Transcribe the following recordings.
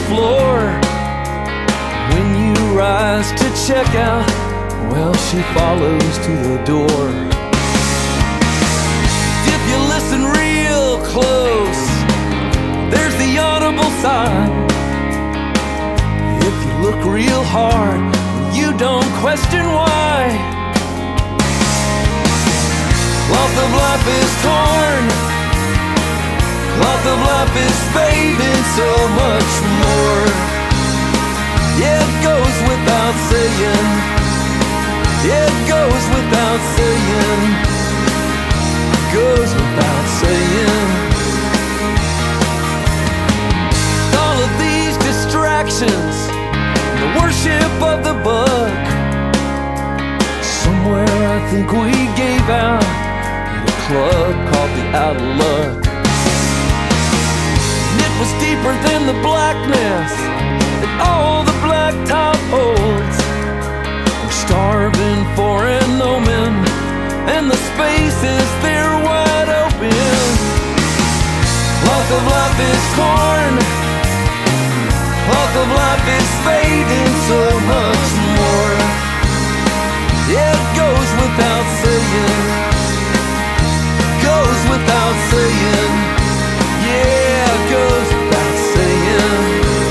floor. When you rise to check out, well, she follows to the door. If you listen real close, there's the audible sign. If you look real hard, you don't question why. Cloth of life is torn, cloth of life is fading so much more. Yeah, it goes without saying, yeah, it goes without saying, it goes without saying. All of these distractions, the worship of the buck, somewhere I think we gave out at a club called the Out of Luck. It was deeper than the blackness that all the blacktop holds. We're starving for an omen, and the spaces they're wide open. Cloth of life is torn, cloth of life is fading so much more. Yeah, it goes without saying, goes without saying, yeah, it goes without saying.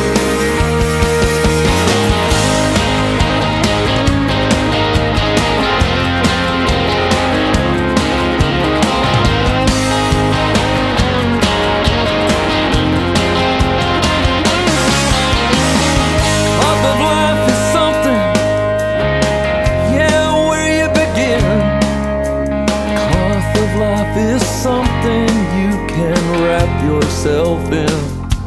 Cloth of life is something, yeah, where you begin. Cloth of life is something you can wrap yourself in.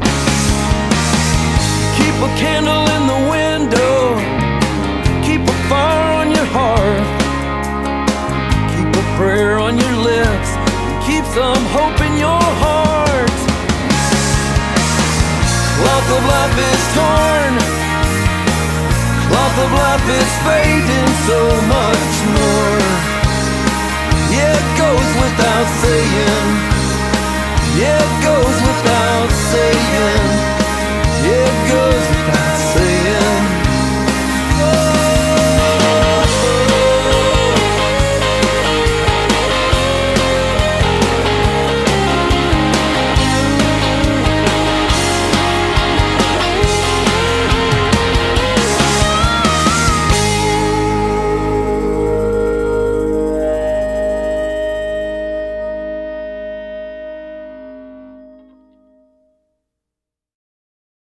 Keep a candle in the window, keep a fire on your hearth, keep a prayer on your lips, keep some hope in your heart. Cloth of life is torn, cloth of life is fading so much more. Yeah, it goes without saying,